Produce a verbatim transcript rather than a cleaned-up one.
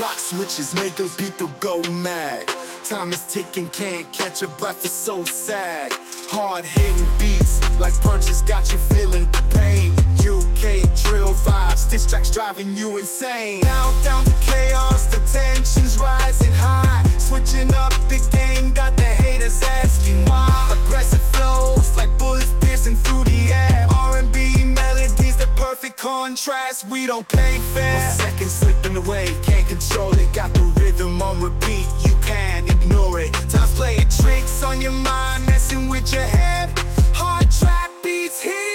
Rock switches make the people go mad. Time is ticking, can't catch a breath, it's so sad. Hard-hitting beats, like punches, got you feeling the pain. U K drill vibes, diss tracks driving you insane. Now down to chaos, the tension's rising high. Switching up the game, got the haters asking why. Aggressive flows, like bullets piercing through the air. R and B melodies, the perfect contrast, we don't play fair. One second slipping away, can't control it. Got the rhythm on repeat, you can't ignore it. Time's playing tricks on your mind, messing with your head. Hard trap beats here.